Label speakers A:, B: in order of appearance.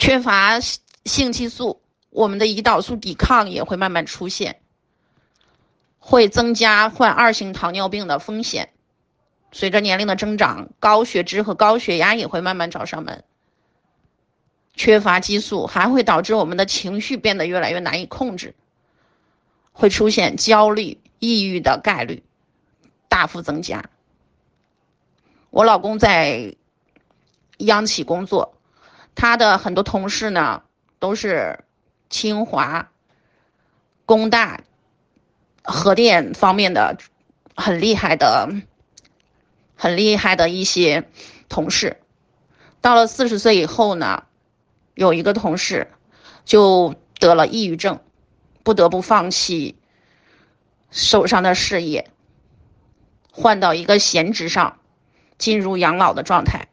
A: 缺乏性激素，我们的胰岛素抵抗也会慢慢出现，会增加患2型糖尿病的风险。随着年龄的增长，高血脂和高血压也会慢慢找上门。缺乏激素还会导致我们的情绪变得越来越难以控制，会出现焦虑、抑郁的概率大幅增加。我老公在央企工作，他的很多同事呢都是清华、工大、核电方面的很厉害的一些同事。到了40岁以后呢，有一个同事就得了抑郁症，不得不放弃手上的事业，换到一个闲职上，进入养老的状态。